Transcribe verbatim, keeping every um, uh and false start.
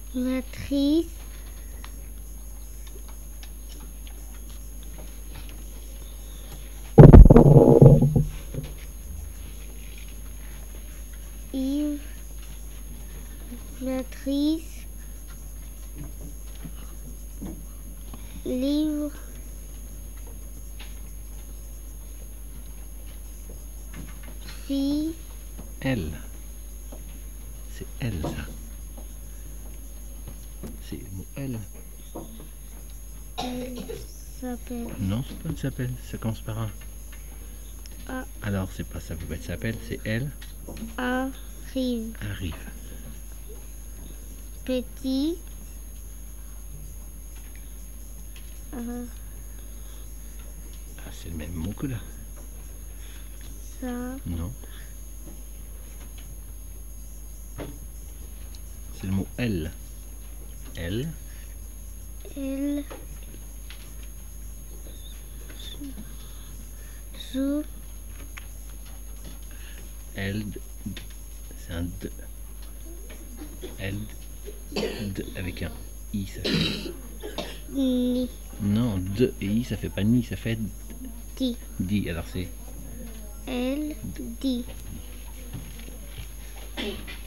Matrice. Yves. Matrice. Livre. Fille. Elle. C'est elle, ça. C'est le mot elle. Elle s'appelle. Non, c'est pas elle s'appelle. Ça commence par un. A. Alors, c'est pas ça, peut pas être s'appelle, c'est elle. Arrive. Arrive. Petit. Euh, Ah, c'est le même mot que là. ça. Non. C'est le mot elle. Elle. Elle. Sous. Elle. C'est un D. Elle. D avec un I, ça fait. Ni. Non, D et I, ça fait pas ni, ça fait Di. di. Alors c'est. Elle. Dit.